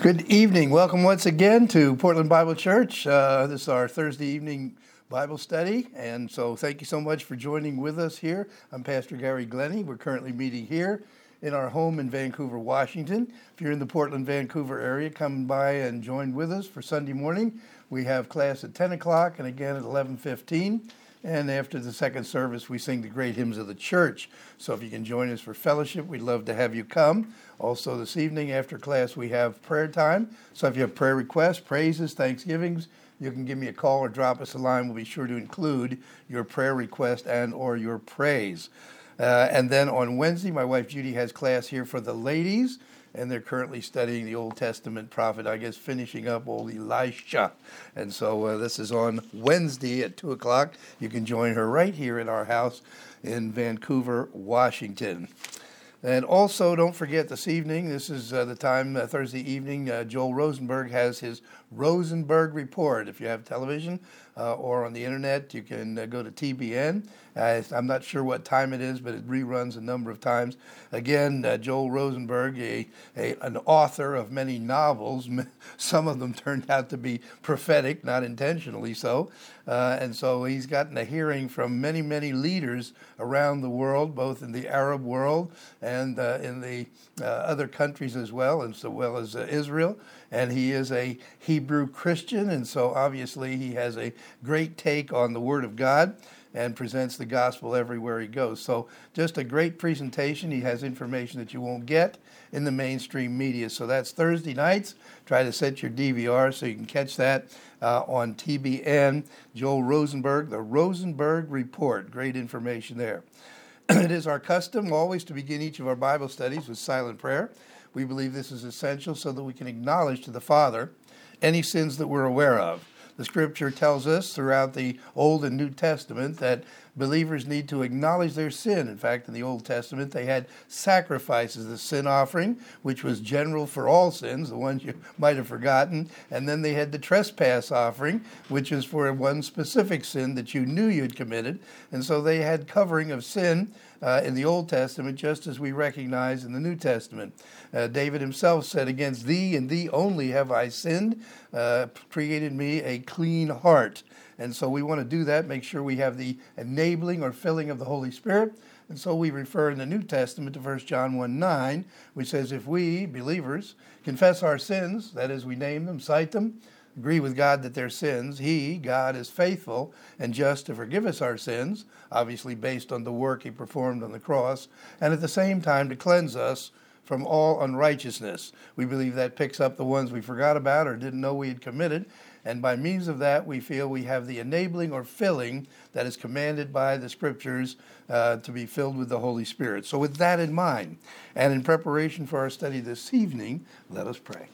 Good evening. Welcome once again to Portland Bible Church. This is our Thursday evening Bible study, and so thank you so much for joining with us here. I'm Pastor Gary Glennie. We're currently meeting here in our home in Vancouver, Washington. If you're in the Portland, Vancouver area, come by and join with us for Sunday morning. We have class at 10 o'clock and again at 11:15. And after the second service, we sing the great hymns of the church. So if you can join us for fellowship, we'd love to have you come. Also this evening after class, we have prayer time. So if you have prayer requests, praises, thanksgivings, you can give me a call or drop us a line. We'll be sure to include your prayer request and or your praise. And then on Wednesday, my wife Judy has class here for the ladies, and they're currently studying the Old Testament prophet, I guess finishing up old Elisha. And so this is on Wednesday at 2 o'clock. You can join her right here in our house in Vancouver, Washington. And also, don't forget this evening, this is the time, Thursday evening, Joel Rosenberg has his Rosenberg Report. If you have television or on the internet, you can go to TBN. I'm not sure what time it is, but it reruns a number of times. Again, Joel Rosenberg, an author of many novels. Some of them turned out to be prophetic, not intentionally so. And so he's gotten a hearing from many, many leaders around the world, both in the Arab world and in the other countries as well as Israel. And he is a Hebrew Christian, and so obviously he has a great take on the Word of God and presents the gospel everywhere he goes. So just a great presentation. He has information that you won't get in the mainstream media. So that's Thursday nights. Try to set your DVR so you can catch that on TBN. Joel Rosenberg, the Rosenberg Report. Great information there. It is our custom always to begin each of our Bible studies with silent prayer. We believe this is essential so that we can acknowledge to the Father any sins that we're aware of. The Scripture tells us throughout the Old and New Testament that believers need to acknowledge their sin. In fact, in the Old Testament, they had sacrifices, the sin offering, which was general for all sins, the ones you might have forgotten. And then they had the trespass offering, which is for one specific sin that you knew you'd committed. And so they had covering of sin in the Old Testament, just as we recognize in the New Testament. David himself said, "Against thee and thee only have I sinned, created me a clean heart." And so we want to do that, make sure we have the enabling or filling of the Holy Spirit. And so we refer in the New Testament to 1 John 1:9, which says, if we, believers, confess our sins, that is, we name them, cite them, agree with God that they're sins, He, God, is faithful and just to forgive us our sins, obviously based on the work He performed on the cross, and at the same time to cleanse us from all unrighteousness. We believe that picks up the ones we forgot about or didn't know we had committed. And by means of that, we feel we have the enabling or filling that is commanded by the Scriptures to be filled with the Holy Spirit. So with that in mind, and in preparation for our study this evening, let us pray.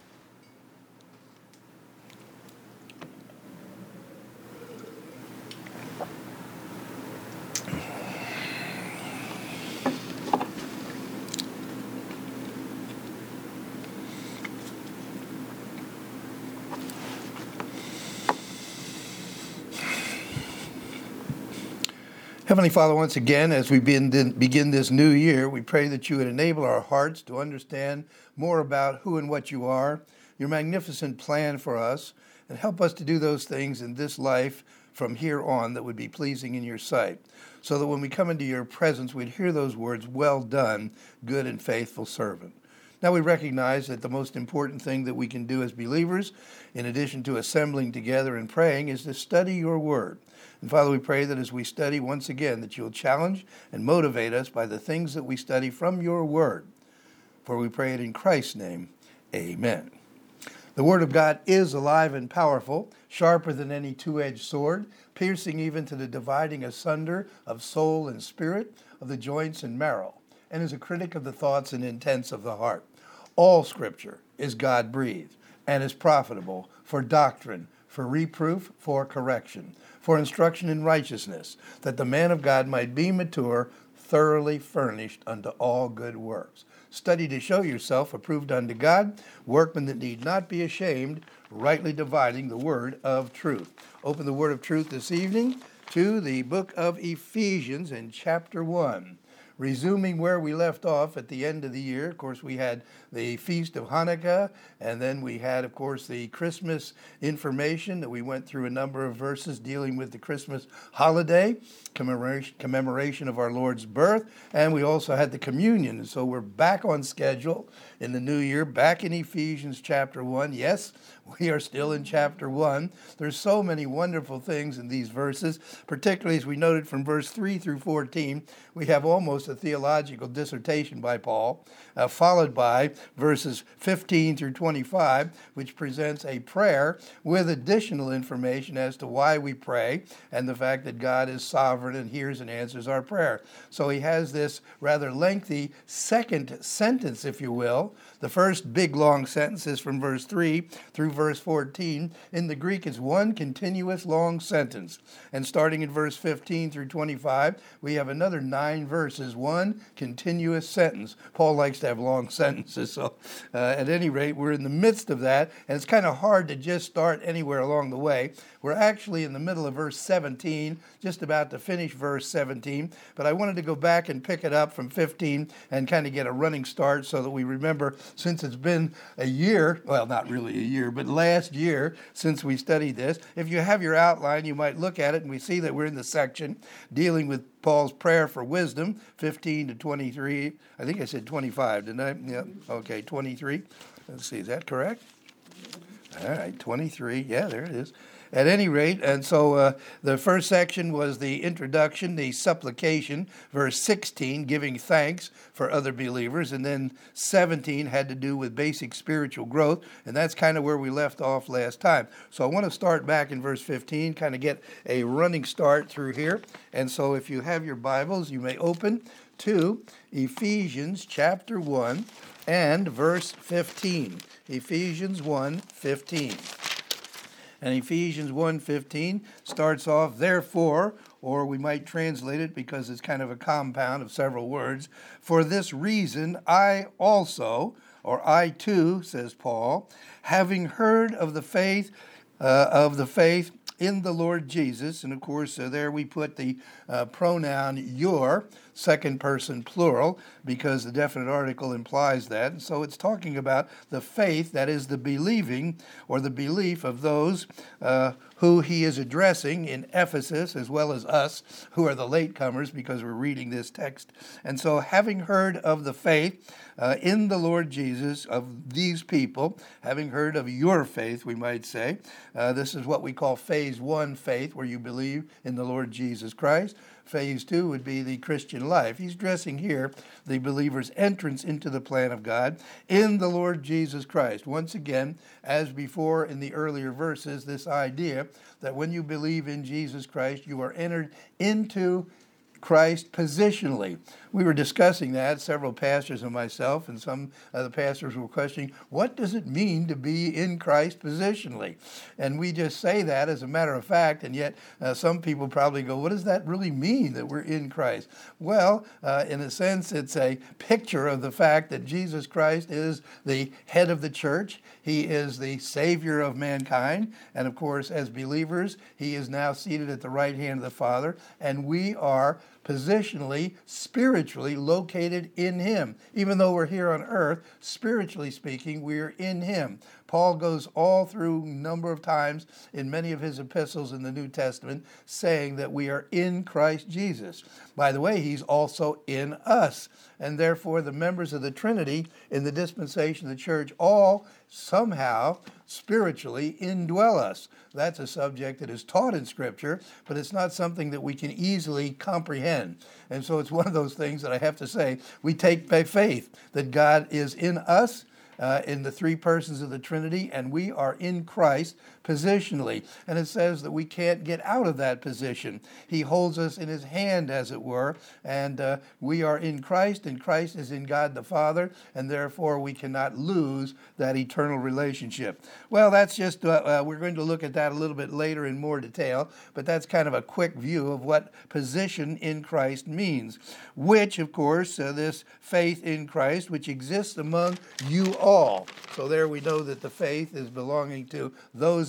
Heavenly Father, once again, as we begin this new year, we pray that you would enable our hearts to understand more about who and what you are, your magnificent plan for us, and help us to do those things in this life from here on that would be pleasing in your sight, so that when we come into your presence, we'd hear those words, "Well done, good and faithful servant." Now we recognize that the most important thing that we can do as believers, in addition to assembling together and praying, is to study your word. And Father, we pray that as we study once again, that you'll challenge and motivate us by the things that we study from your word. For we pray it in Christ's name, amen. The word of God is alive and powerful, sharper than any two-edged sword, piercing even to the dividing asunder of soul and spirit, of the joints and marrow, and is a critic of the thoughts and intents of the heart. All Scripture is God-breathed and is profitable for doctrine, for reproof, for correction, for instruction in righteousness, that the man of God might be mature, thoroughly furnished unto all good works. Study to show yourself approved unto God, workmen that need not be ashamed, rightly dividing the word of truth. Open the word of truth this evening to the book of Ephesians in chapter 1. resuming where we left off at the end of the year. Of course, we had the Feast of Hanukkah, and then we had, of course, the Christmas information that we went through a number of verses dealing with the Christmas holiday, commemoration of our Lord's birth, and we also had the communion. And so we're back on schedule in the new year, back in Ephesians chapter 1. Yes, we are still in chapter 1. There's so many wonderful things in these verses, particularly as we noted from verse 3 through 14. We have almost a theological dissertation by Paul, followed by verses 15 through 25, which presents a prayer with additional information as to why we pray and the fact that God is sovereign and hears and answers our prayer. So he has this rather lengthy second sentence, if you will. The first big long sentence is from verse 3 through verse 14. In the Greek, it's one continuous long sentence. And starting in verse 15 through 25, we have another 9 verses, one continuous sentence. Paul likes to have long sentences, so at any rate, we're in the midst of that, and it's kind of hard to just start anywhere along the way. We're actually in the middle of verse 17, just about to finish verse 17, but I wanted to go back and pick it up from 15 and kind of get a running start so that we remember, since it's been a year, well, not really a year, but last year since we studied this. If you have your outline, you might look at it, and we see that we're in the section dealing with Paul's prayer for wisdom, 15 to 23. I think I said 25, didn't I? Yeah, okay, 23. Let's see, is that correct? All right, 23. Yeah, there it is. At any rate, and so the first section was the introduction, the supplication, verse 16, giving thanks for other believers, and then 17 had to do with basic spiritual growth, and that's kind of where we left off last time. So I want to start back in verse 15, kind of get a running start through here. And so if you have your Bibles, you may open to Ephesians chapter 1 and verse 15. Ephesians 1:15. And Ephesians 1:15 starts off, therefore, or we might translate it because it's kind of a compound of several words, for this reason I also, or I too, says Paul, having heard of the faith in the Lord Jesus, and of course there we put the pronoun your, second person plural, because the definite article implies that. And so it's talking about the faith, that is the believing or the belief of those who he is addressing in Ephesus, as well as us, who are the latecomers, because we're reading this text. And so having heard of the faith in the Lord Jesus of these people, having heard of your faith, we might say, this is what we call phase 1 faith, where you believe in the Lord Jesus Christ. Phase 2 would be the Christian life. He's addressing here the believer's entrance into the plan of God in the Lord Jesus Christ. Once again, as before in the earlier verses, this idea that when you believe in Jesus Christ, you are entered into Christ positionally. We were discussing that, several pastors and myself, and some of the pastors were questioning, what does it mean to be in Christ positionally? And we just say that as a matter of fact, and yet some people probably go, what does that really mean, that we're in Christ? Well, in a sense, it's a picture of the fact that Jesus Christ is the head of the church. He is the Savior of mankind. And of course, as believers, he is now seated at the right hand of the Father, and we are positionally, spiritually located in him. Even though we're here on earth, spiritually speaking, we're in him. Paul goes all through a number of times in many of his epistles in the New Testament saying that we are in Christ Jesus. By the way, he's also in us. And therefore, the members of the Trinity in the dispensation of the church all somehow spiritually indwell us. That's a subject that is taught in Scripture, but it's not something that we can easily comprehend. And so it's one of those things that I have to say, we take by faith that God is in us, in the three persons of the Trinity, and we are in Christ positionally. And it says that we can't get out of that position. He holds us in his hand, as it were, and we are in Christ, and Christ is in God the Father, and therefore we cannot lose that eternal relationship. Well, that's just, we're going to look at that a little bit later in more detail, but that's kind of a quick view of what position in Christ means, which, of course, this faith in Christ, which exists among you all. So there we know that the faith is belonging to those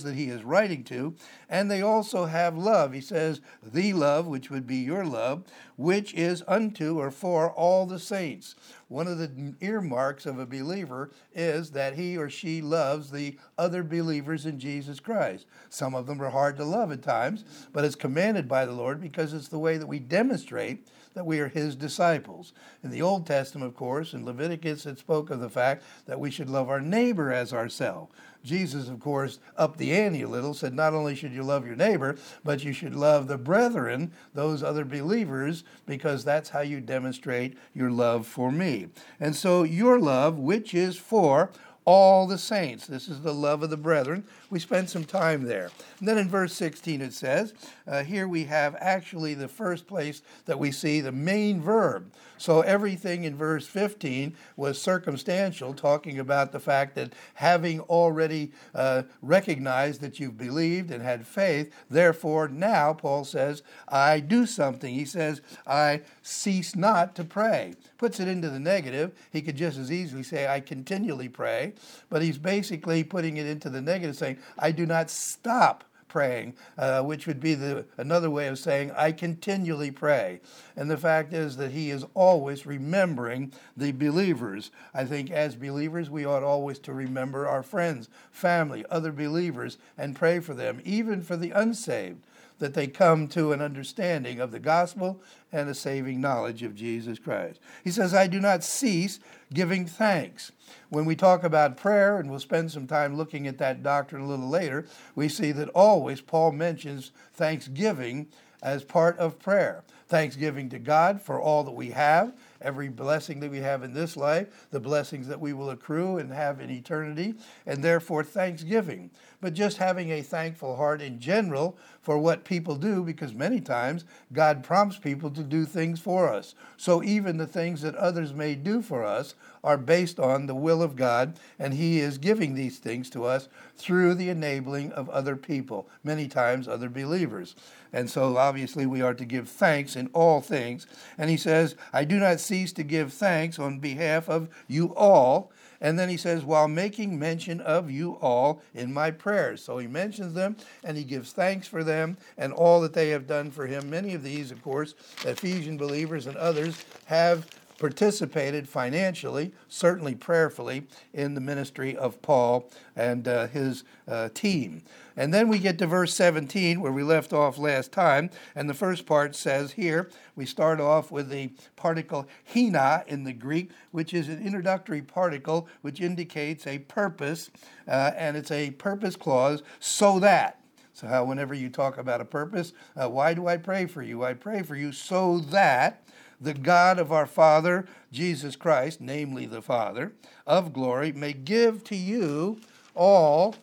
those that he is writing to, and they also have love. He says, the love, which would be your love, which is unto or for all the saints. One of the earmarks of a believer is that he or she loves the other believers in Jesus Christ. Some of them are hard to love at times, but it's commanded by the Lord because it's the way that we demonstrate that we are his disciples. In the Old Testament, of course, in Leviticus, it spoke of the fact that we should love our neighbor as ourselves. Jesus, of course, upped the ante a little, said not only should you love your neighbor, but you should love the brethren, those other believers, because that's how you demonstrate your love for me. And so your love, which is for all the saints. This is the love of the brethren. We spent some time there. And then in verse 16 it says, here we have actually the first place that we see the main verb. So everything in verse 15 was circumstantial, talking about the fact that having already recognized that you've believed and had faith, therefore now, Paul says, I do something. He says, I cease not to pray. Puts it into the negative. He could just as easily say, I continually pray. But he's basically putting it into the negative, saying, I do not stop praying, which would be another way of saying, I continually pray. And the fact is that he is always remembering the believers. I think as believers, we ought always to remember our friends, family, other believers, and pray for them, even for the unsaved, that they come to an understanding of the gospel and a saving knowledge of Jesus Christ. He says, I do not cease giving thanks. When we talk about prayer, and we'll spend some time looking at that doctrine a little later, we see that always Paul mentions thanksgiving as part of prayer. Thanksgiving to God for all that we have, every blessing that we have in this life, the blessings that we will accrue and have in eternity, and therefore thanksgiving. But just having a thankful heart in general for what people do, because many times God prompts people to do things for us. So even the things that others may do for us are based on the will of God, and he is giving these things to us through the enabling of other people, many times other believers. And so obviously we are to give thanks in all things. And he says, I do not cease to give thanks on behalf of you all. And then he says, while making mention of you all in my prayers. So he mentions them and he gives thanks for them and all that they have done for him. Many of these, of course, Ephesian believers and others have participated financially, certainly prayerfully, in the ministry of Paul and his team. And then we get to verse 17, where we left off last time, and the first part says here, we start off with the particle hina in the Greek, which is an introductory particle which indicates a purpose, and it's a purpose clause, so that. So how whenever you talk about a purpose, why do I pray for you? I pray for you so that the God of our Father, Jesus Christ, namely the Father of glory, may give to you all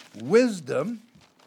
wisdom,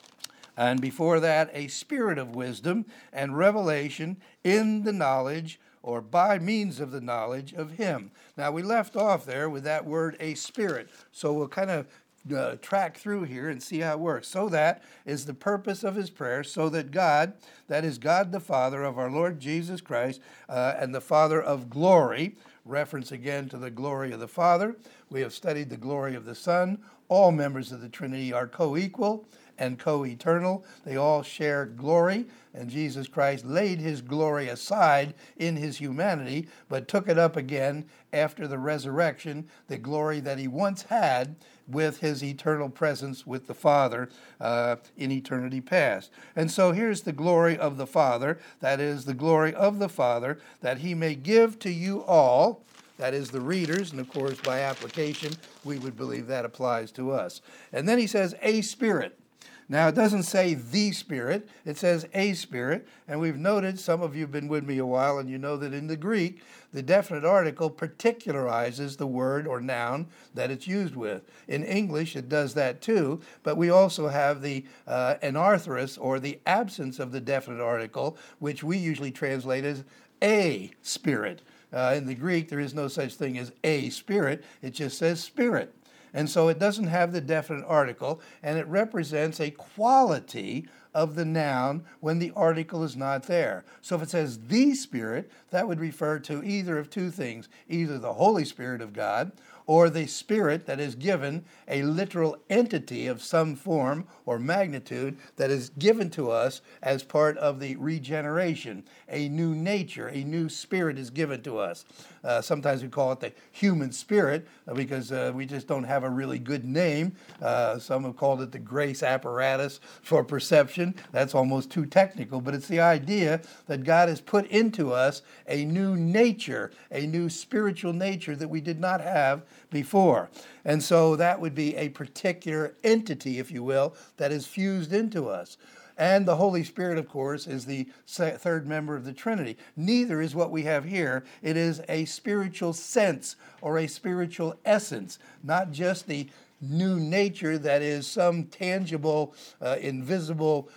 and before that, a spirit of wisdom and revelation in the knowledge, or by means of the knowledge of him. Now, we left off there with that word, a spirit. So we'll kind of track through here and see how it works. So that is the purpose of his prayer, so that God, that is God the Father of our Lord Jesus Christ, and the Father of glory, reference again to the glory of the Father. We have studied the glory of the Son. All members of the Trinity are co-equal and co-eternal. They all share glory, and Jesus Christ laid his glory aside in his humanity, but took it up again after the resurrection, the glory that he once had with his eternal presence with the Father in eternity past. And so here's the glory of the Father, that is the glory of the Father, that he may give to you all, that is the readers, and of course by application we would believe that applies to us. And then he says a spirit. Now, it doesn't say the Spirit, it says a Spirit, and we've noted, some of you have been with me a while, and you know that in the Greek, the definite article particularizes the word or noun that it's used with. In English, it does that too, but we also have the anarthrous, or the absence of the definite article, which we usually translate as a spirit. In the Greek, there is no such thing as a spirit, it just says spirit. And so it doesn't have the definite article, and it represents a quality of the noun when the article is not there. So if it says the Spirit, that would refer to either of two things, either the Holy Spirit of God or the Spirit that is given, a literal entity of some form or magnitude that is given to us as part of the regeneration. A new nature, a new spirit is given to us. Sometimes we call it the human spirit because we just don't have a really good name. Some have called it the grace apparatus for perception. That's almost too technical, but it's the idea that God has put into us a new nature, a new spiritual nature that we did not have before. And so that would be a particular entity, if you will, that is fused into us. And the Holy Spirit, of course, is the third member of the Trinity. Neither is what we have here. It is a spiritual sense or a spiritual essence, not just the new nature that is some tangible, invisible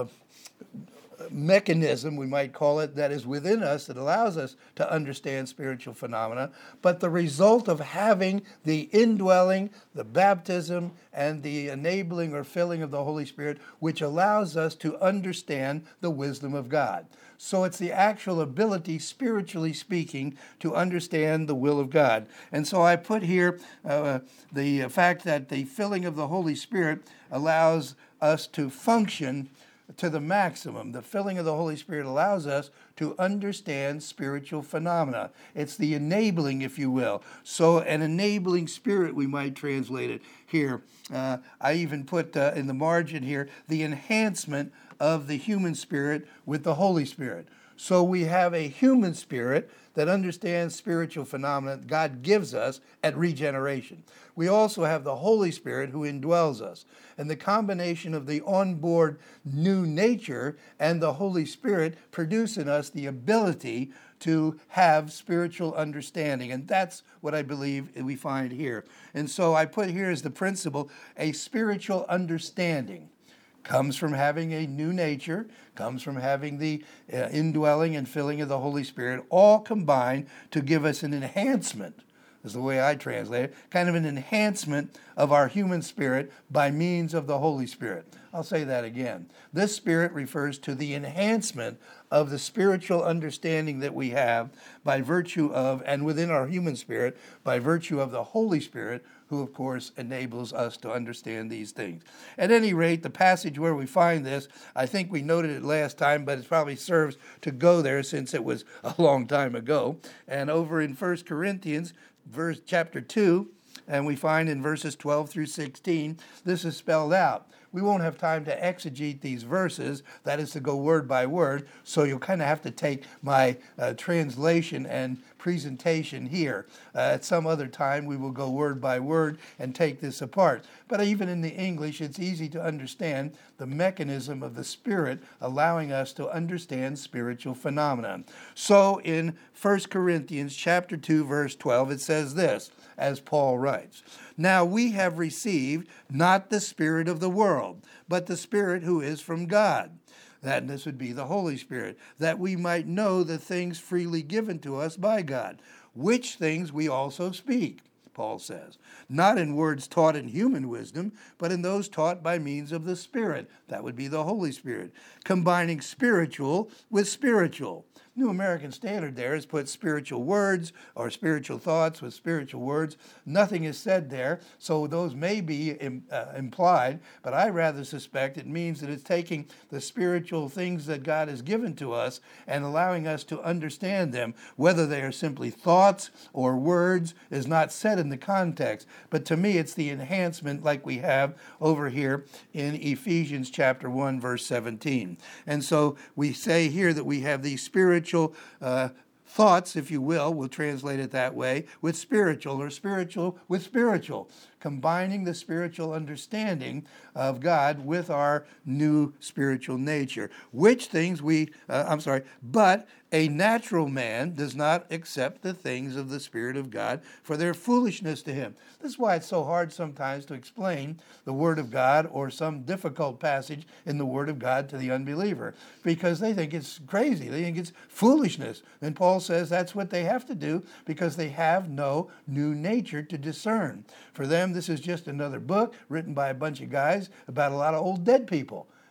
mechanism, we might call it, that is within us that allows us to understand spiritual phenomena, but the result of having the indwelling, the baptism, and the enabling or filling of the Holy Spirit, which allows us to understand the wisdom of God. So it's the actual ability, spiritually speaking, to understand the will of God. And so I put here the fact that the filling of the Holy Spirit allows us to function to the maximum. The filling of the Holy Spirit allows us to understand spiritual phenomena. It's the enabling, if you will. So an enabling spirit, we might translate it here. I even put in the margin here, the enhancement of the human spirit with the Holy Spirit. So we have a human spirit that understands spiritual phenomena that God gives us at regeneration. We also have the Holy Spirit who indwells us. And the combination of the onboard new nature and the Holy Spirit produce in us the ability to have spiritual understanding. And that's what I believe we find here. And so I put here as the principle, a spiritual understanding comes from having a new nature, comes from having the indwelling and filling of the Holy Spirit, all combined to give us an enhancement, is the way I translate it, kind of an enhancement of our human spirit by means of the Holy Spirit. I'll say that again. This spirit refers to the enhancement of the spiritual understanding that we have by virtue of, and within our human spirit, by virtue of the Holy Spirit, who, of course, enables us to understand these things. At any rate, the passage where we find this, I think we noted it last time, but it probably serves to go there since it was a long time ago. And over in 1 Corinthians, chapter 2, and we find in verses 12 through 16, this is spelled out. We won't have time to exegete these verses, that is to go word by word, so you'll kind of have to take my translation and presentation here. At some other time, we will go word by word and take this apart. But even in the English, it's easy to understand the mechanism of the Spirit allowing us to understand spiritual phenomena. So in 1 Corinthians chapter 2, verse 12, it says this, as Paul writes, "Now we have received not the spirit of the world, but the Spirit who is from God." That this would be the Holy Spirit, that we might know the things freely given to us by God, which things we also speak, Paul says, not in words taught in human wisdom, but in those taught by means of the Spirit. That would be the Holy Spirit, combining spiritual with spiritual. New American Standard there has put spiritual words or spiritual thoughts with spiritual words. Nothing is said there, so those may be implied, but I rather suspect it means that it's taking the spiritual things that God has given to us and allowing us to understand them. Whether they are simply thoughts or words is not said in the context, but to me it's the enhancement like we have over here in Ephesians chapter 1, verse 17. And so we say here that we have these spiritual thoughts, if you will, we'll translate it that way, with spiritual, or spiritual with spiritual, combining the spiritual understanding of God with our new spiritual nature, which things but a natural man does not accept the things of the Spirit of God, for their foolishness to him. This is why it's so hard sometimes to explain the Word of God or some difficult passage in the Word of God to the unbeliever, because they think it's crazy. They think it's foolishness. And Paul says that's what they have to do because they have no new nature to discern. For them, this is just another book written by a bunch of guys about a lot of old dead people.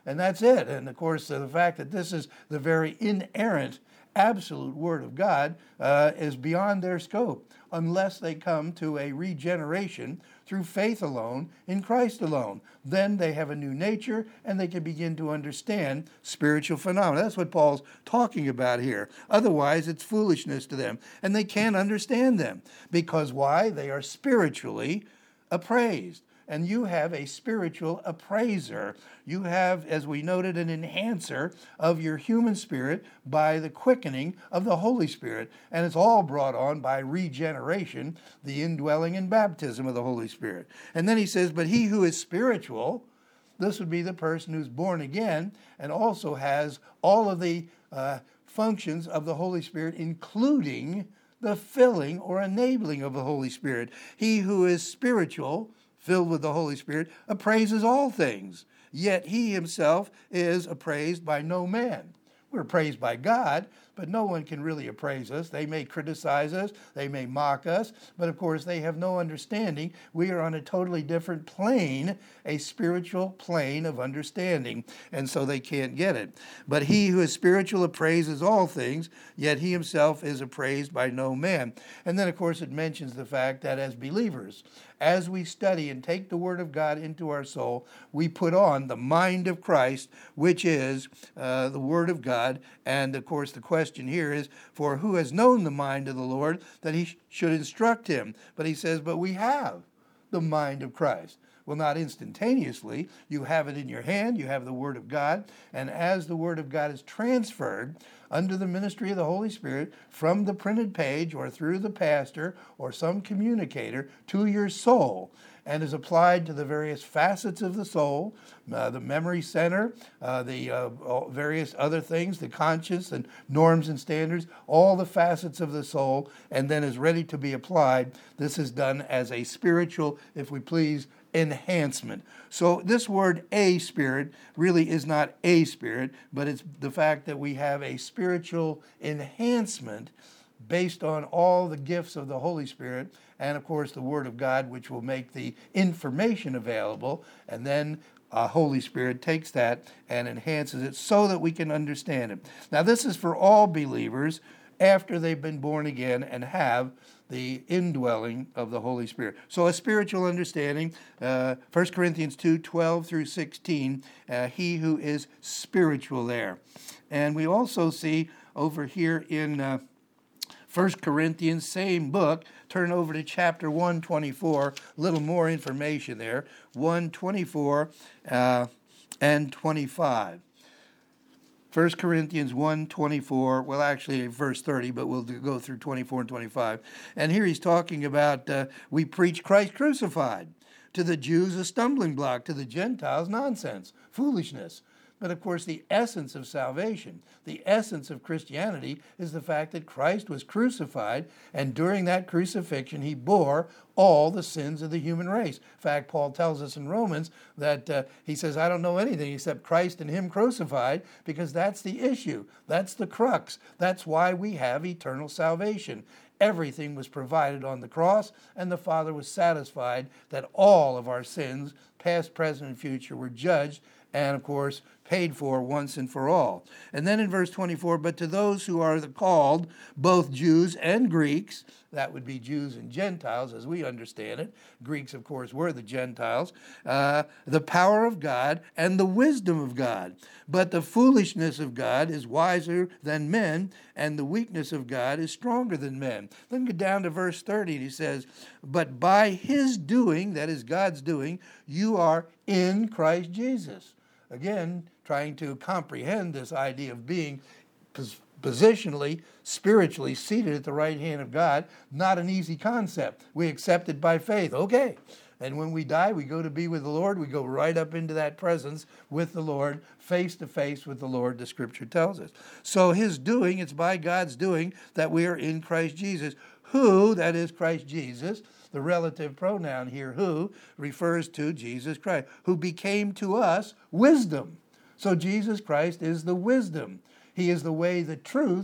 And that's it. And of course, the fact that this is the very inerrant, absolute Word of God is beyond their scope unless they come to a regeneration through faith alone in Christ alone. Then they have a new nature and they can begin to understand spiritual phenomena. That's what Paul's talking about here. Otherwise, it's foolishness to them and they can't understand them. Because why? They are spiritually appraised. And you have a spiritual appraiser. You have, as we noted, an enhancer of your human spirit by the quickening of the Holy Spirit. And it's all brought on by regeneration, the indwelling and baptism of the Holy Spirit. And then he says, but he who is spiritual, this would be the person who's born again and also has all of the functions of the Holy Spirit, including the filling or enabling of the Holy Spirit. He who is spiritual, filled with the Holy Spirit, appraises all things, yet he himself is appraised by no man. We're appraised by God, but no one can really appraise us. They may criticize us, they may mock us, but of course they have no understanding. We are on a totally different plane, a spiritual plane of understanding, and so they can't get it. But he who is spiritual appraises all things, yet he himself is appraised by no man. And then of course it mentions the fact that as believers, as we study and take the Word of God into our soul, we put on the mind of Christ, which is the Word of God. And of course, the question here is, for who has known the mind of the Lord that he should instruct him? But he says, but we have the mind of Christ. Well, not instantaneously. You have it in your hand. You have the Word of God. And as the Word of God is transferred under the ministry of the Holy Spirit from the printed page or through the pastor or some communicator to your soul and is applied to the various facets of the soul, the memory center, the various other things, the conscience and norms and standards, all the facets of the soul, and then is ready to be applied. This is done as a spiritual, if we please, enhancement. So this word a spirit really is not a spirit, but it's the fact that we have a spiritual enhancement based on all the gifts of the Holy Spirit and of course the Word of God, which will make the information available, and then Holy Spirit takes that and enhances it so that we can understand it. Now this is for all believers after they've been born again and have the indwelling of the Holy Spirit. So a spiritual understanding, 1 Corinthians 2:12 through 16, he who is spiritual there. And we also see over here in 1 Corinthians, same book, turn over to chapter 1:24, a little more information there, 1:24 and 25. 1 Corinthians 1:24, well actually verse 30, but we'll go through 24 and 25. And here he's talking about we preach Christ crucified. To the Jews a stumbling block, to the Gentiles nonsense, foolishness. But of course the essence of salvation, the essence of Christianity is the fact that Christ was crucified, and during that crucifixion he bore all the sins of the human race. In fact, Paul tells us in Romans that he says, I don't know anything except Christ and him crucified, because that's the issue. That's the crux. That's why we have eternal salvation. Everything was provided on the cross, and the Father was satisfied that all of our sins, past, present, and future, were judged and, of course, paid for once and for all. And then in verse 24, but to those who are the called, both Jews and Greeks, that would be Jews and Gentiles as we understand it. Greeks, of course, were the Gentiles. The power of God and the wisdom of God. But the foolishness of God is wiser than men, and the weakness of God is stronger than men. Then go down to verse 30, and he says, but by his doing, that is God's doing, you are in Christ Jesus. Again, trying to comprehend this idea of being positionally, spiritually seated at the right hand of God, not an easy concept. We accept it by faith. Okay. And when we die, we go to be with the Lord. We go right up into that presence with the Lord, face to face with the Lord, the Scripture tells us. So his doing, it's by God's doing that we are in Christ Jesus, who, that is Christ Jesus, the relative pronoun here, who, refers to Jesus Christ, who became to us wisdom. So Jesus Christ is the wisdom. He is the way, the truth,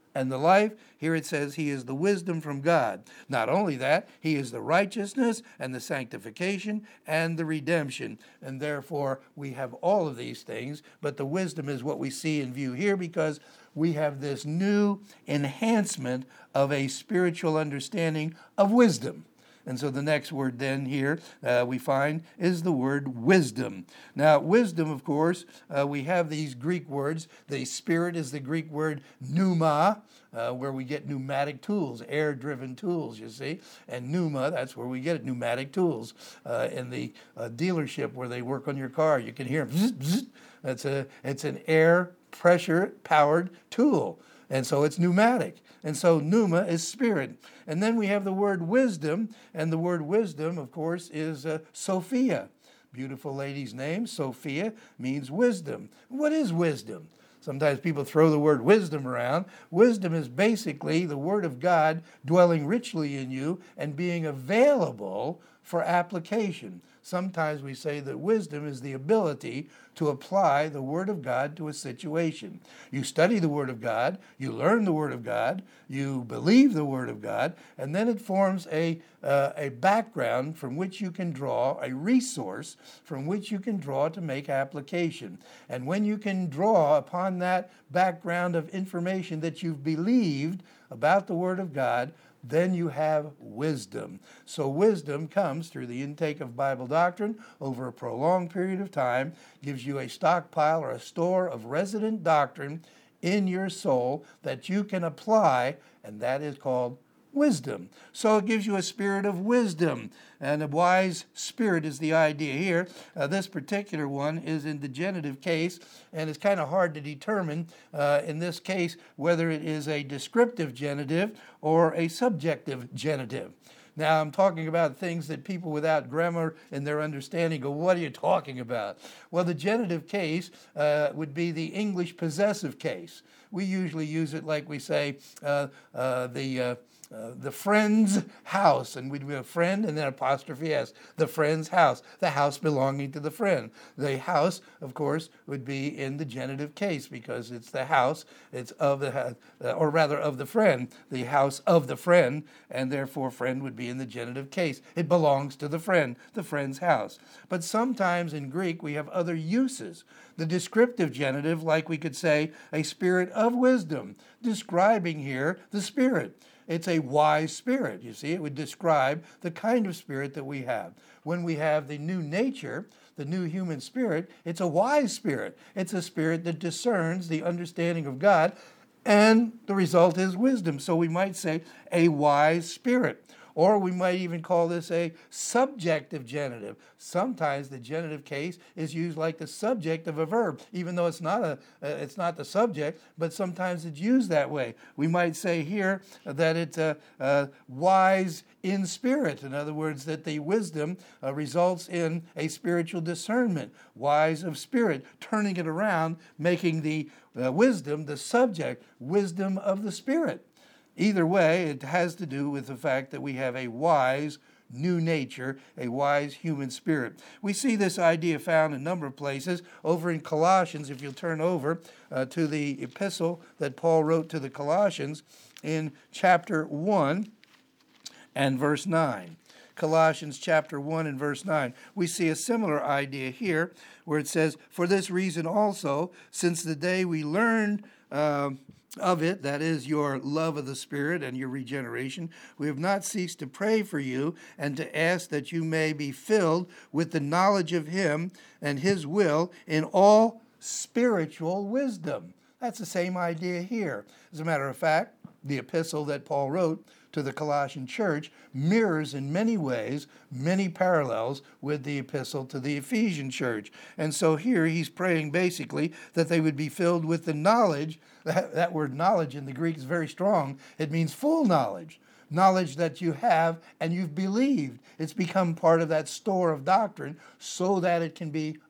and the life. Here it says he is the wisdom from God. Not only that, he is the righteousness and the sanctification and the redemption. And therefore, we have all of these things, but the wisdom is what we see in view here because we have this new enhancement of a spiritual understanding of wisdom. And so the next word then here we find is the word wisdom. Now, wisdom, of course, we have these Greek words. The spirit is the Greek word pneuma, where we get pneumatic tools, air-driven tools, you see. And pneuma, that's where we get pneumatic tools. In the dealership where they work on your car, you can hear them. Bzz, bzz. It's an air pressure-powered tool. And so it's pneumatic. And so pneuma is spirit. And then we have the word wisdom. And the word wisdom, of course, is Sophia. Beautiful lady's name, Sophia, means wisdom. What is wisdom? Sometimes people throw the word wisdom around. Wisdom is basically the word of God dwelling richly in you and being available for application. Sometimes we say that wisdom is the ability to apply the Word of God to a situation. You study the Word of God, you learn the Word of God, you believe the Word of God, and then it forms a background from which you can draw, a resource from which you can draw to make application. And when you can draw upon that background of information that you've believed about the Word of God, then you have wisdom. So wisdom comes through the intake of Bible doctrine over a prolonged period of time, gives you a stockpile or a store of resident doctrine in your soul that you can apply, and that is called wisdom. So it gives you a spirit of wisdom, and a wise spirit is the idea here. This particular one is in the genitive case, and it's kind of hard to determine in this case whether it is a descriptive genitive or a subjective genitive. Now, I'm talking about things that people without grammar in their understanding go, what are you talking about? Well, the genitive case would be the English possessive case. We usually use it like we say the friend's house, and we'd be a friend and then apostrophe S, the friend's house, the house belonging to the friend. The house, of course, would be in the genitive case because it's the house, it's of the, or rather of the friend, the house of the friend, and therefore friend would be in the genitive case. It belongs to the friend's house. But sometimes in Greek we have other uses. The descriptive genitive, like we could say, a spirit of wisdom, describing here the spirit. It's a wise spirit, you see. It would describe the kind of spirit that we have. When we have the new nature, the new human spirit, it's a wise spirit. It's a spirit that discerns the understanding of God, and the result is wisdom. So we might say a wise spirit. Or we might even call this a subjective genitive. Sometimes the genitive case is used like the subject of a verb, even though it's not the subject, but sometimes it's used that way. We might say here that it's wise in spirit. In other words, that the wisdom results in a spiritual discernment. Wise of spirit, turning it around, making the wisdom the subject, wisdom of the spirit. Either way, it has to do with the fact that we have a wise new nature, a wise human spirit. We see this idea found in a number of places. Over in Colossians, if you'll turn over to the epistle that Paul wrote to the Colossians in chapter 1 and verse 9. Colossians chapter 1 and verse 9. We see a similar idea here where it says, "For this reason also, since the day we learned of it, that is your love of the Spirit and your regeneration, we have not ceased to pray for you and to ask that you may be filled with the knowledge of Him and His will in all spiritual wisdom." That's the same idea here. As a matter of fact, the epistle that Paul wrote to the Colossian church mirrors in many ways, many parallels with the epistle to the Ephesian church. And so here he's praying basically that they would be filled with the knowledge. That word knowledge in the Greek is very strong. It means full knowledge. Knowledge that you have and you've believed. It's become part of that store of doctrine so that it can be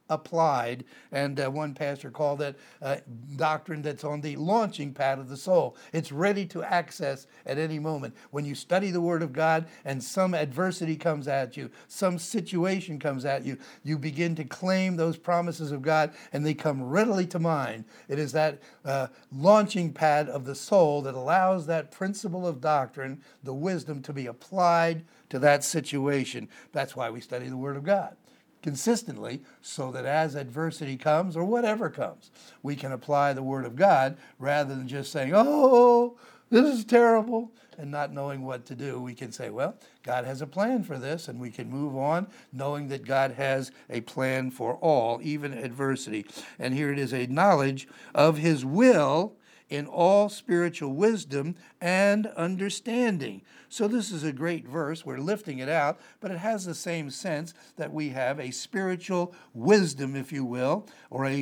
applied. And one pastor called it doctrine that's on the launching pad of the soul. It's ready to access at any moment. When you study the Word of God and some adversity comes at you, some situation comes at you, you begin to claim those promises of God and they come readily to mind. It is that launching pad of the soul that allows that principle of doctrine, the wisdom, to be applied to that situation. That's why we study the Word of God consistently, so that as adversity comes, or whatever comes, we can apply the Word of God rather than just saying, oh, this is terrible, and not knowing what to do. We can say, well, God has a plan for this, and we can move on knowing that God has a plan for all, even adversity. And here it is, a knowledge of His will in all spiritual wisdom and understanding. So this is a great verse. We're lifting it out, but it has the same sense that we have a spiritual wisdom, if you will, or a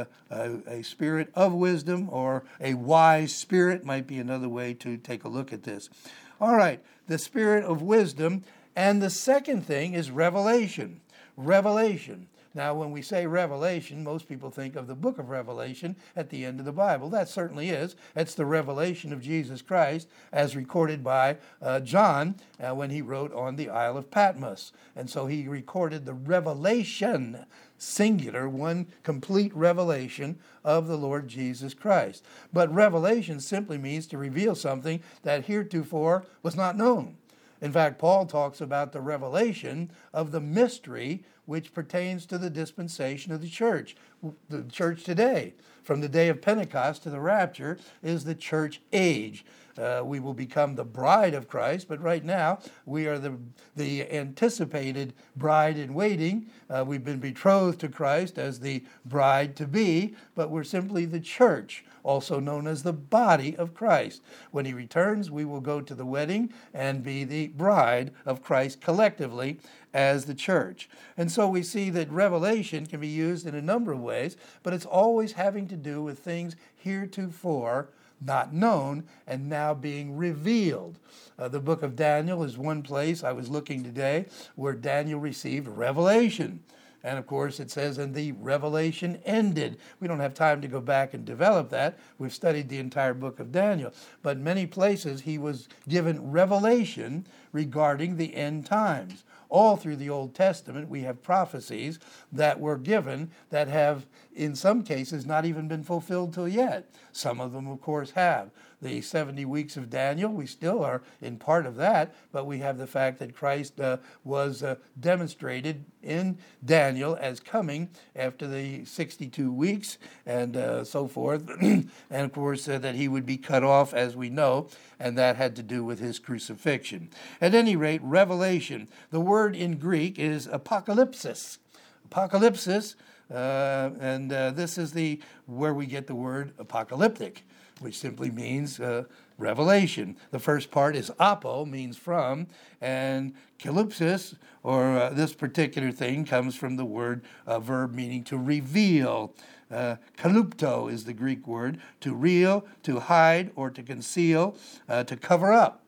spirit of wisdom, or a wise spirit might be another way to take a look at this. All right, the spirit of wisdom. And the second thing is revelation. Revelation. Now, when we say revelation, most people think of the book of Revelation at the end of the Bible. That certainly is. It's the revelation of Jesus Christ as recorded by John when he wrote on the Isle of Patmos. And so he recorded the revelation, singular, one complete revelation of the Lord Jesus Christ. But revelation simply means to reveal something that heretofore was not known. In fact, Paul talks about the revelation of the mystery which pertains to the dispensation of the church. The church today, from the day of Pentecost to the rapture, is the church age. We will become the bride of Christ, but right now we are the anticipated bride in waiting. We've been betrothed to Christ as the bride to be, but we're simply the church, also known as the body of Christ. When he returns, we will go to the wedding and be the bride of Christ collectively as the church. And so we see that revelation can be used in a number of ways, but it's always having to do with things heretofore not known and now being revealed. The book of Daniel is one place I was looking today where Daniel received revelation. And of course, it says, and the revelation ended. We don't have time to go back and develop that. We've studied the entire book of Daniel. But many places he was given revelation regarding the end times. All through the Old Testament, we have prophecies that were given that have, in some cases, not even been fulfilled till yet. Some of them, of course, have. The 70 weeks of Daniel, we still are in part of that, but we have the fact that Christ was demonstrated in Daniel as coming after the 62 weeks and so forth. And, of course, that he would be cut off, as we know, and that had to do with his crucifixion. At any rate, revelation. The word in Greek is apocalypsis. Apocalypsis, and this is where we get the word apocalyptic, which simply means revelation. The first part is apo, means from, and kalypsis, or this particular thing, comes from the word verb meaning to reveal. Kalupto is the Greek word, to reel, to hide, or to conceal, to cover up.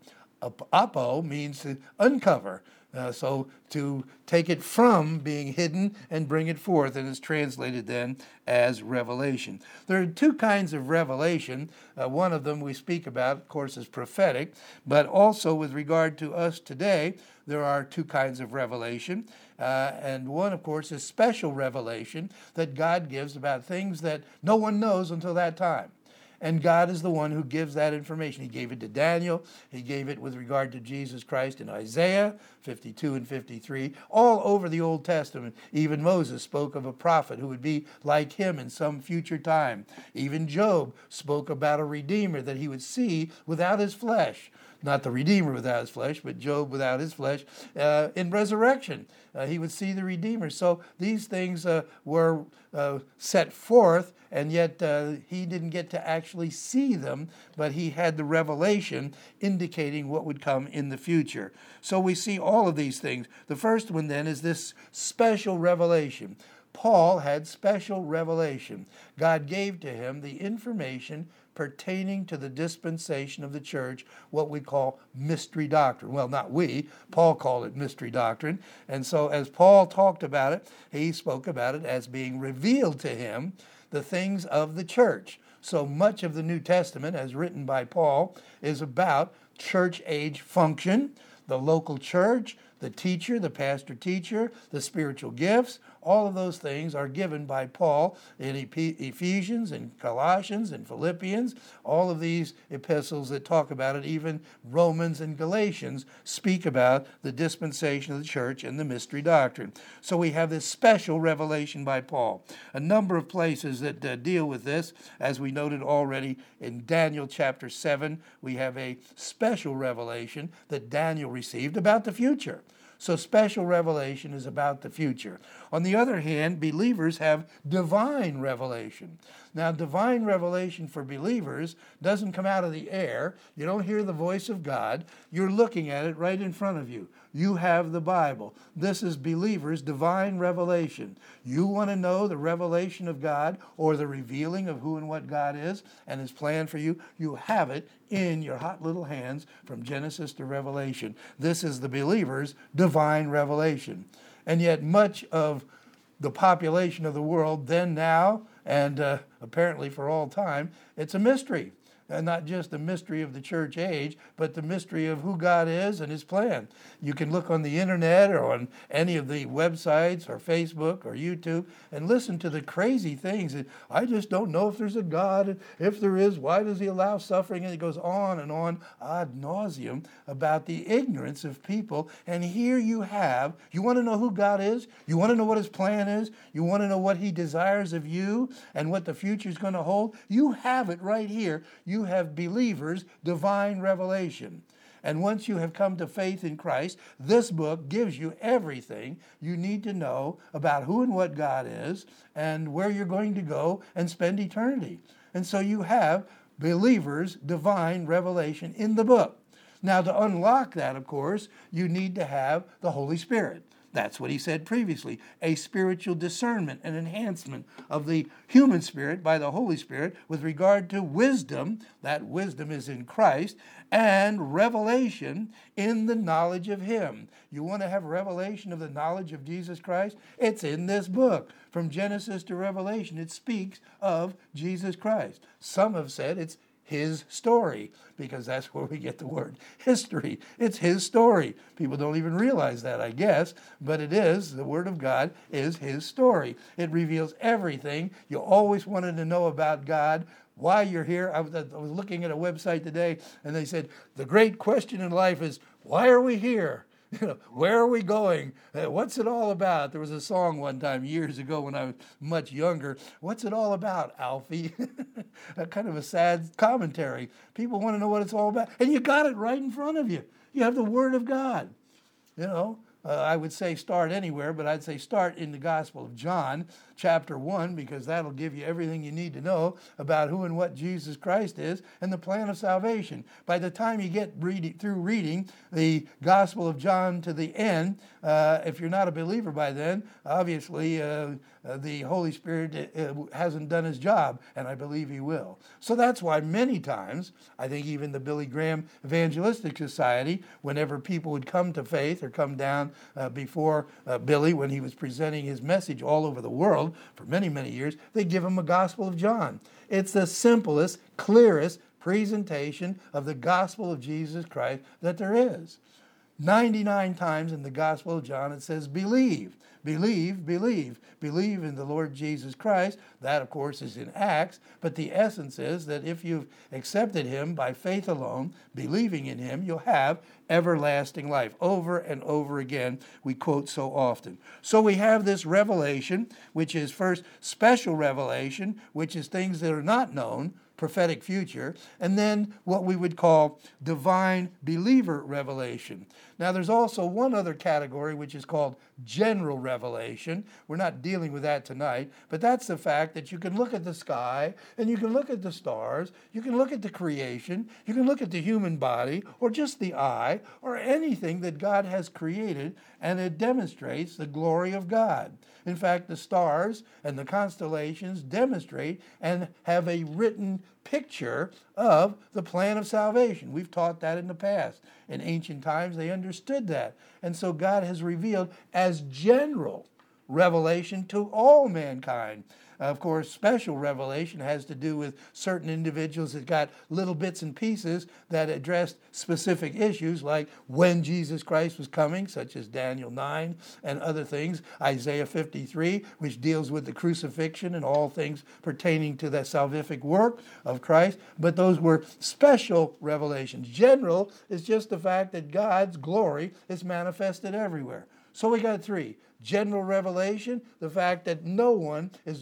Apo means to uncover. So to take it from being hidden and bring it forth, and is translated then as revelation. There are two kinds of revelation. One of them we speak about, of course, is prophetic, but also with regard to us today, there are two kinds of revelation. And one, of course, is special revelation that God gives about things that no one knows until that time. And God is the one who gives that information. He gave it to Daniel. He gave it with regard to Jesus Christ in Isaiah 52 and 53. All over the Old Testament, even Moses spoke of a prophet who would be like him in some future time. Even Job spoke about a Redeemer that he would see without his flesh. Not the Redeemer without his flesh, but Job without his flesh in resurrection. He would see the Redeemer. So these things were set forth, and yet he didn't get to actually see them, but he had the revelation indicating what would come in the future. So we see all of these things. The first one then is this special revelation. Paul had special revelation. God gave to him the information pertaining to the dispensation of the church, what we call mystery doctrine. Well, not we. Paul called it mystery doctrine. And so as Paul talked about it, he spoke about it as being revealed to him the things of the church. So much of the New Testament, as written by Paul, is about church age function, the local church, the teacher, the pastor-teacher, the spiritual gifts. All of those things are given by Paul in Ephesians and Colossians and Philippians. All of these epistles that talk about it, even Romans and Galatians, speak about the dispensation of the church and the mystery doctrine. So we have this special revelation by Paul. A number of places that deal with this, as we noted already in Daniel chapter 7, we have a special revelation that Daniel received about the future. So special revelation is about the future. On the other hand, believers have divine revelation. Now, divine revelation for believers doesn't come out of the air. You don't hear the voice of God. You're looking at it right in front of you. You have the Bible. This is believers' divine revelation. You want to know the revelation of God or the revealing of who and what God is and His plan for you. You have it in your hot little hands from Genesis to Revelation. This is the believer's divine revelation. And yet much of the population of the world then, now, and apparently for all time, it's a mystery. And not just the mystery of the church age, but the mystery of who God is and His plan. You can look on the internet or on any of the websites or Facebook or YouTube and listen to the crazy things. I just don't know if there's a God. If there is, why does He allow suffering? And it goes on ad nauseum about the ignorance of people. And here you want to know who God is? You want to know what His plan is? You want to know what He desires of you and what the future is going to hold? You have it right here. You have believers' divine revelation. And once you have come to faith in Christ, this book gives you everything you need to know about who and what God is and where you're going to go and spend eternity. And so you have believers' divine revelation in the book. Now, to unlock that, of course, you need to have the Holy Spirit. That's what he said previously, a spiritual discernment and enhancement of the human spirit by the Holy Spirit with regard to wisdom, that wisdom is in Christ, and revelation in the knowledge of Him. You want to have revelation of the knowledge of Jesus Christ? It's in this book. From Genesis to Revelation, it speaks of Jesus Christ. Some have said it's His story, because that's where we get the word history. It's His story. People don't even realize that, I guess, but it is. The Word of God is His story. It reveals everything you always wanted to know about God, why you're here. I was looking at a website today, and they said, the great question in life is, why are we here? Where are we going? What's it all about? There was a song one time years ago when I was much younger. What's it all about, Alfie? A kind of a sad commentary. People want to know what it's all about. And you got it right in front of you. You have the Word of God. I would say start anywhere, but I'd say start in the Gospel of John, chapter 1, because that'll give you everything you need to know about who and what Jesus Christ is and the plan of salvation. By the time you get through reading the Gospel of John to the end, if you're not a believer by then, obviously the Holy Spirit hasn't done His job, and I believe He will. So that's why many times, I think even the Billy Graham Evangelistic Society, whenever people would come to faith or come down before Billy when he was presenting his message all over the world for many, many years, they give him a Gospel of John. It's the simplest, clearest presentation of the gospel of Jesus Christ that there is. 99 times in the Gospel of John it says believe, believe, believe. Believe in the Lord Jesus Christ. That, of course, is in Acts. But the essence is that if you've accepted Him by faith alone, believing in Him, you'll have everlasting life. Over and over again, we quote so often. So we have this revelation, which is first special revelation, which is things that are not known, prophetic future, and then what we would call divine believer revelation. Now, there's also one other category which is called general revelation. We're not dealing with that tonight, but that's the fact that you can look at the sky and you can look at the stars, you can look at the creation, you can look at the human body or just the eye or anything that God has created, and it demonstrates the glory of God. In fact, the stars and the constellations demonstrate and have a written picture of the plan of salvation. We've taught that in the past. In ancient times, they understood that. And so God has revealed as general revelation to all mankind. Of course, special revelation has to do with certain individuals that got little bits and pieces that addressed specific issues, like when Jesus Christ was coming, such as Daniel 9 and other things, Isaiah 53, which deals with the crucifixion and all things pertaining to the salvific work of Christ. But those were special revelations. General is just the fact that God's glory is manifested everywhere. So we got three. General revelation, the fact that no one is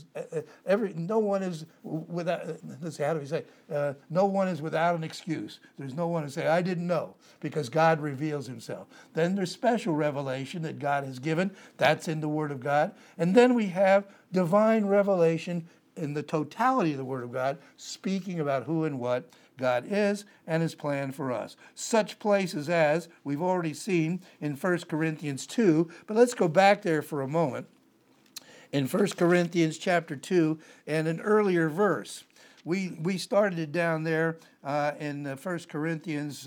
without. Let's see, how do we say? No one is without an excuse. There's no one to say I didn't know, because God reveals Himself. Then there's special revelation that God has given. That's in the Word of God. And then we have divine revelation in the totality of the Word of God, speaking about who and what God is and His plan for us. Such places as we've already seen in 1 Corinthians 2, but let's go back there for a moment. In 1 Corinthians chapter 2 and an earlier verse. We started it down there in 1 Corinthians,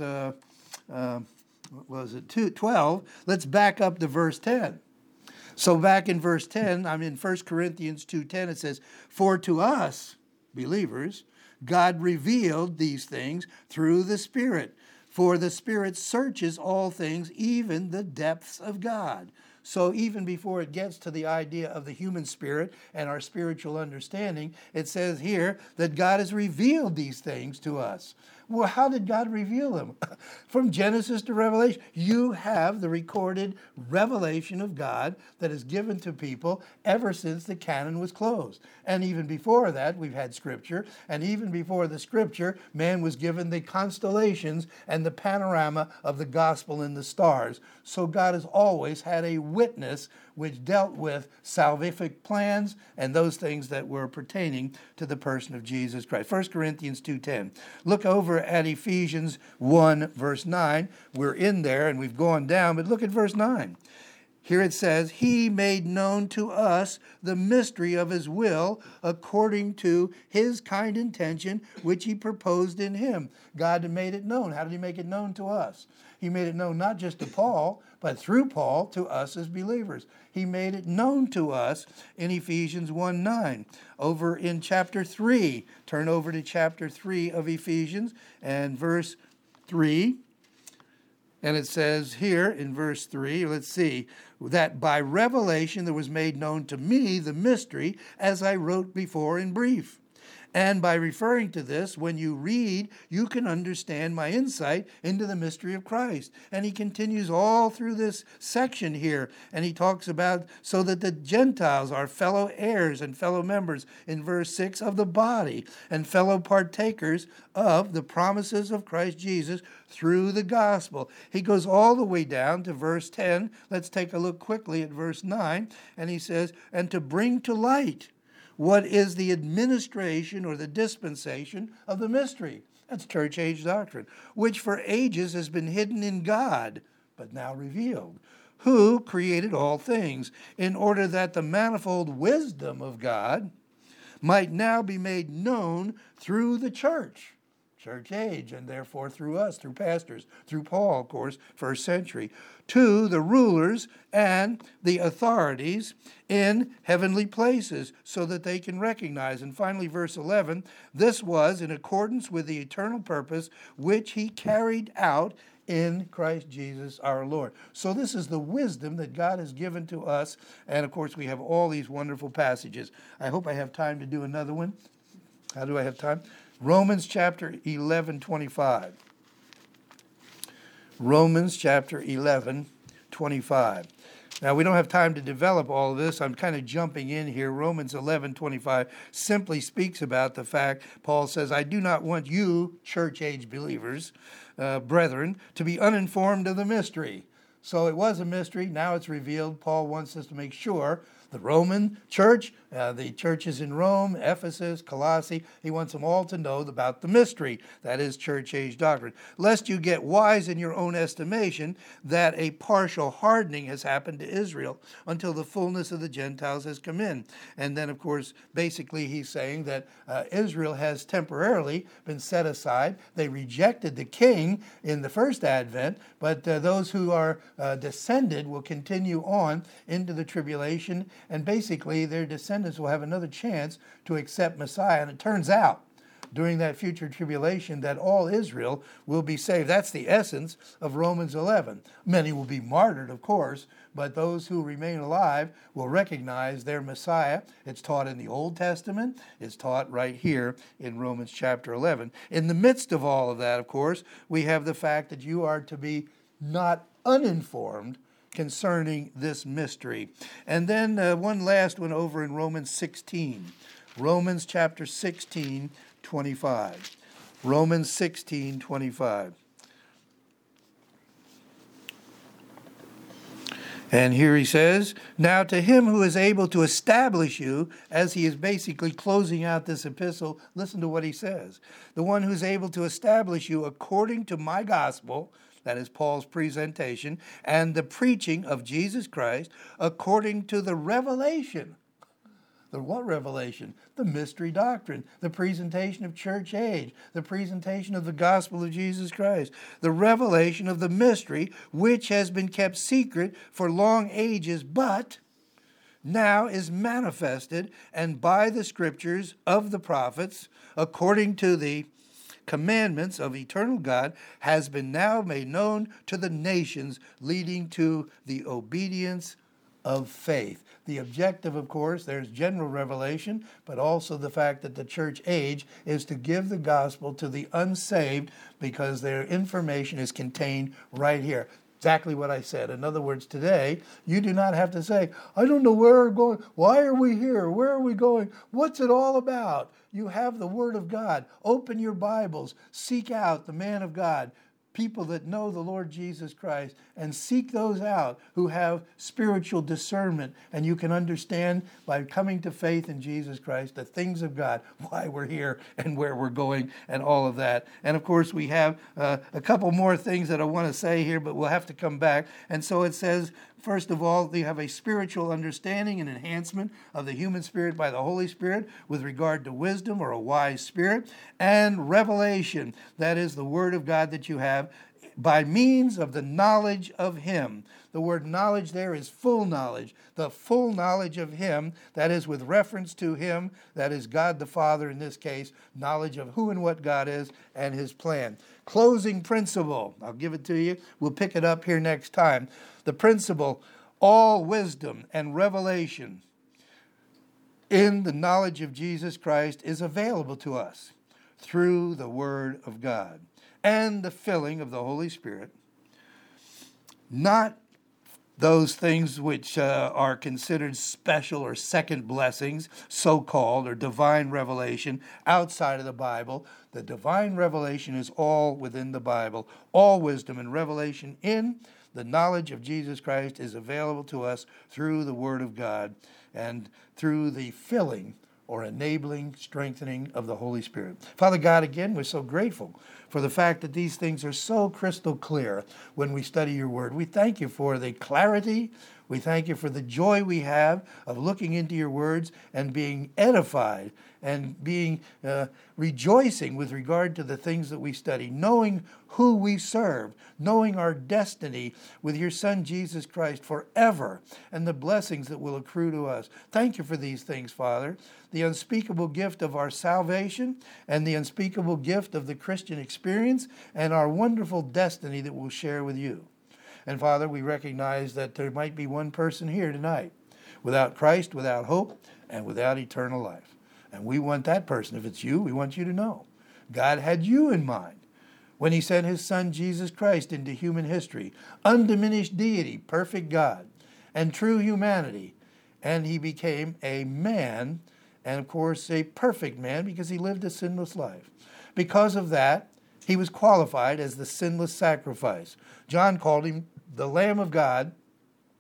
12. Let's back up to verse 10. So back in verse 10, I'm in 1 Corinthians 2:10, it says, "For to us, believers, God revealed these things through the Spirit. For the Spirit searches all things, even the depths of God." So even before it gets to the idea of the human spirit and our spiritual understanding, it says here that God has revealed these things to us. Well, how did God reveal them? From Genesis to Revelation. You have the recorded revelation of God that is given to people ever since the canon was closed. And even before that, we've had Scripture. And even before the Scripture, man was given the constellations and the panorama of the gospel in the stars. So God has always had a witness which dealt with salvific plans and those things that were pertaining to the person of Jesus Christ. 1 Corinthians 2:10. Look over at Ephesians 1, verse 9. We're in there and we've gone down, but look at verse 9. Here it says, "He made known to us the mystery of His will according to His kind intention, which He proposed in Him." God made it known. How did He make it known to us? He made it known not just to Paul, but through Paul to us as believers. He made it known to us in Ephesians 1:9. Over in chapter 3, turn over to chapter 3 of Ephesians and verse 3. And it says here in verse 3, let's see, that by revelation there was made known to me the mystery, as I wrote before in brief. And by referring to this, when you read, you can understand my insight into the mystery of Christ. And he continues all through this section here. And he talks about so that the Gentiles are fellow heirs and fellow members in verse 6 of the body and fellow partakers of the promises of Christ Jesus through the gospel. He goes all the way down to verse 10. Let's take a look quickly at verse 9. And he says, and to bring to light what is the administration or the dispensation of the mystery. That's church age doctrine, which for ages has been hidden in God, but now revealed, who created all things, in order that the manifold wisdom of God might now be made known through the church age, and therefore through us, through pastors, through Paul, of course, first century, to the rulers and the authorities in heavenly places, so that they can recognize. And finally, verse 11, this was in accordance with the eternal purpose which He carried out in Christ Jesus our Lord. So this is the wisdom that God has given to us, and of course we have all these wonderful passages. I hope I have time to do another one. How do I have time? Romans chapter 11:25. Romans chapter 11:25. Now, we don't have time to develop all of this. I'm kind of jumping in here. Romans 11:25 simply speaks about the fact, Paul says, I do not want you, church-age believers, brethren, to be uninformed of the mystery. So it was a mystery. Now it's revealed. Paul wants us to make sure the Roman church, the churches in Rome, Ephesus, Colossae. He wants them all to know about the mystery, that is church age doctrine, lest you get wise in your own estimation that a partial hardening has happened to Israel until the fullness of the Gentiles has come in. And then, of course, basically he's saying that Israel has temporarily been set aside. They rejected the king in the first advent, but those who are descended will continue on into the tribulation, and basically their descendants will have another chance to accept Messiah. And it turns out during that future tribulation that all Israel will be saved. That's the essence of Romans 11. Many will be martyred, of course, but those who remain alive will recognize their Messiah. It's taught in the Old Testament. It's taught right here in Romans chapter 11. In the midst of all of that, of course, we have the fact that you are to be not uninformed concerning this mystery. And then one last one over in Romans 16. Romans chapter 16, 25. Romans 16, 25. And here he says, now to him who is able to establish you, as he is basically closing out this epistle, listen to what he says. The one who's able to establish you according to my gospel, that is Paul's presentation, and the preaching of Jesus Christ according to the revelation. The what revelation? The mystery doctrine, the presentation of church age, the presentation of the gospel of Jesus Christ, the revelation of the mystery which has been kept secret for long ages, but now is manifested, and by the scriptures of the prophets, according to the commandments of eternal God, has been now made known to the nations, leading to the obedience of faith. The objective, of course, there's general revelation, but also the fact that the church age is to give the gospel to the unsaved, because their information is contained right here. Exactly what I said. In other words, today, you do not have to say, I don't know where we're going. Why are we here? Where are we going? What's it all about? You have the Word of God. Open your Bibles. Seek out the man of God, people that know the Lord Jesus Christ, and seek those out who have spiritual discernment. And you can understand by coming to faith in Jesus Christ the things of God, why we're here and where we're going and all of that. And of course, we have a couple more things that I want to say here, but we'll have to come back. And so it says, first of all, they have a spiritual understanding and enhancement of the human spirit by the Holy Spirit with regard to wisdom, or a wise spirit, and revelation, that is the Word of God that you have, by means of the knowledge of Him. The word knowledge there is full knowledge, the full knowledge of Him, that is with reference to Him, that is God the Father in this case, knowledge of who and what God is and His plan. Closing principle, I'll give it to you. We'll pick it up here next time. The principle, all wisdom and revelation in the knowledge of Jesus Christ is available to us through the Word of God and the filling of the Holy Spirit, not those things which are considered special or second blessings, so-called, or divine revelation outside of the Bible. The divine revelation is all within the Bible. All wisdom and revelation in the knowledge of Jesus Christ is available to us through the Word of God and through the filling or enabling, strengthening of the Holy Spirit. Father God, again, we're so grateful for the fact that these things are so crystal clear when we study your word. We thank you for the clarity. We thank you for the joy we have of looking into your words and being edified and being rejoicing with regard to the things that we study, knowing who we serve, knowing our destiny with your Son, Jesus Christ, forever, and the blessings that will accrue to us. Thank you for these things, Father, the unspeakable gift of our salvation and the unspeakable gift of the Christian experience and our wonderful destiny that we'll share with you. And Father, we recognize that there might be one person here tonight without Christ, without hope, and without eternal life. And we want that person, if it's you, we want you to know God had you in mind when he sent his Son, Jesus Christ, into human history, undiminished deity, perfect God, and true humanity. And he became a man, and of course a perfect man, because he lived a sinless life. Because of that, he was qualified as the sinless sacrifice. John called him the Lamb of God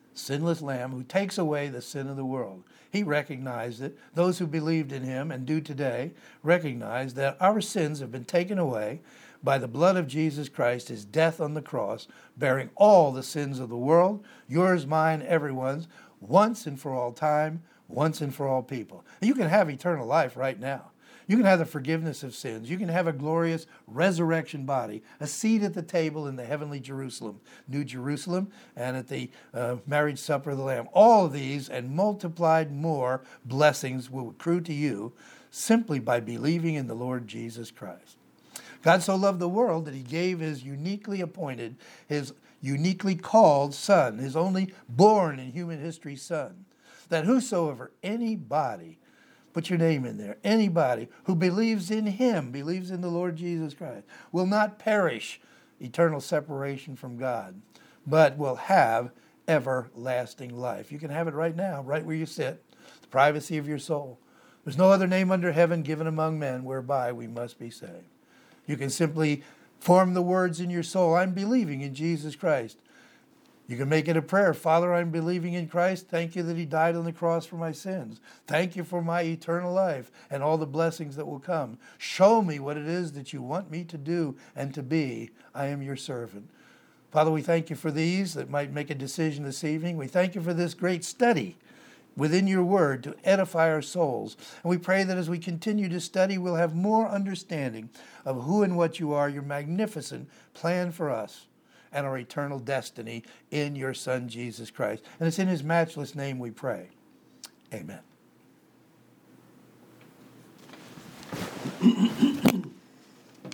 sinless Lamb who takes away the sin of the world. He recognized it. Those who believed in him and do today recognize that our sins have been taken away by the blood of Jesus Christ, his death on the cross, bearing all the sins of the world, yours, mine, everyone's, once and for all time, once and for all people. You can have eternal life right now. You can have the forgiveness of sins. You can have a glorious resurrection body, a seat at the table in the heavenly Jerusalem, New Jerusalem, and at the marriage supper of the Lamb. All of these and multiplied more blessings will accrue to you simply by believing in the Lord Jesus Christ. God so loved the world that he gave his uniquely appointed, his uniquely called Son, his only born in human history Son, that whosoever, anybody, put your name in there, anybody who believes in him, believes in the Lord Jesus Christ, will not perish eternal separation from God, but will have everlasting life. You can have it right now, right where you sit, the privacy of your soul. There's no other name under heaven given among men whereby we must be saved. You can simply form the words in your soul, I'm believing in Jesus Christ. You can make it a prayer. Father, I'm believing in Christ. Thank you that he died on the cross for my sins. Thank you for my eternal life and all the blessings that will come. Show me what it is that you want me to do and to be. I am your servant. Father, we thank you for these that might make a decision this evening. We thank you for this great study within your word to edify our souls. And we pray that as we continue to study, we'll have more understanding of who and what you are, your magnificent plan for us, and our eternal destiny in your Son, Jesus Christ. And it's in his matchless name we pray. Amen.